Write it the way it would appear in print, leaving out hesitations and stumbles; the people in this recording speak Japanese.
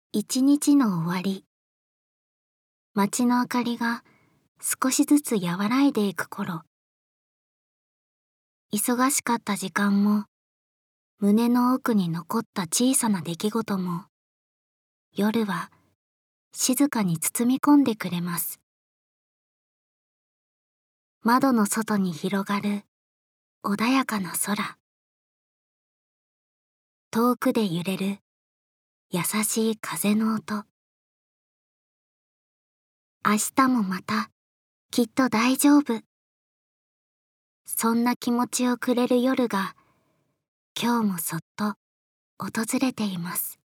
一日の終わり、街の明かりが少しずつ和らいでいく頃、忙しかった時間も、胸の奥に残った小さな出来事も、夜は静かに包み込んでくれます。窓の外に広がる穏やかな空、遠くで揺れる優しい風の音。明日もまたきっと大丈夫。そんな気持ちをくれる夜が今日もそっと訪れています。